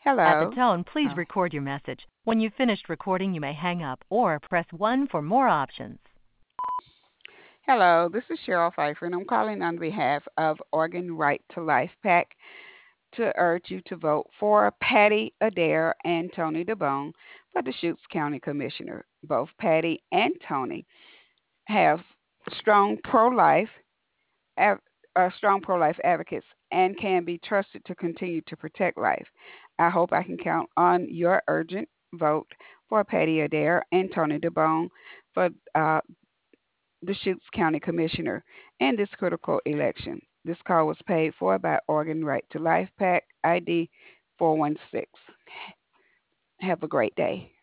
At the Hello. tone, please Oh, record your message. When you've finished recording, you may hang up or press 1 for more options. hello. This is Cheryl Pfeiffer, and I'm calling on behalf of Oregon Right to Life PAC to urge you to vote for Patty Adair and Tony DeBone for the Deschutes County Commissioner. Both Patty and Tony have strong pro-life, av- strong pro-life advocates and can be trusted to continue to protect life. I hope I can count on your urgent vote for Patty Adair and Tony DeBone for Deschutes County Commissioner in this critical election. This call was paid for by Oregon Right to Life PAC ID 416. Have a great day.